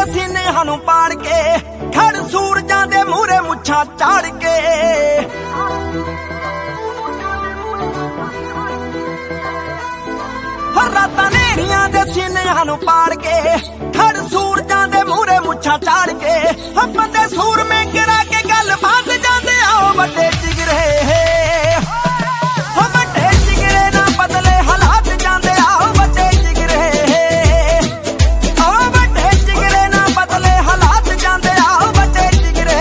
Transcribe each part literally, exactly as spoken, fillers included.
ਸੀਨਿਆਂ ਨੂੰ ਪਾੜ ਕੇ ਖੜ ਸੂਰਜਾਂ ਦੇ ਮੂਹਰੇ ਮੁੱਛਾਂ ਝਾੜ ਕੇ ਹਰ ਰਾਤਾਂ ਨੇਰੀਆਂ ਦੇ ਸੀਨਿਆਂ ਨੂੰ ਪਾੜ ਕੇ ਖੜ ਸੂਰਜਾਂ ਦੇ ਮੂਹਰੇ ਮੁੱਛਾਂ ਝਾੜ ਕੇ ਬੰਦੇ ਸੂਰਮੇ ਗਿਰਾ ਕੇ ਗੱਲ ਵੱਧ ਜਾਂਦੇ ਆ ਵੱਡੇ ਜਿਗਰੇ ਵੱਡੇ ਜਿਗਰੇ ਨਾ ਬਦਲੇ ਹਾਲਾਤ ਜਾਂਦੇ ਆ ਵੱਡੇ ਜਿਗਰੇ ਆ ਵੱਡੇ ਜਿਗਰੇ ਨਾ ਬਦਲੇ ਹਾਲਾਤ ਜਾਂਦੇ ਆ ਵੱਡੇ ਜਿਗਰੇ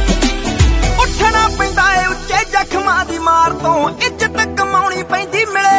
ਉੱਠਣਾ ਪੈਂਦਾ ਏ ਉੱਚੇ ਜ਼ਖਮਾਂ ਦੀ ਮਾਰ ਤੋਂ ਇੱਜ਼ਤ ਕਮਾਉਣੀ ਪੈਂਦੀ ਮਿਲੇ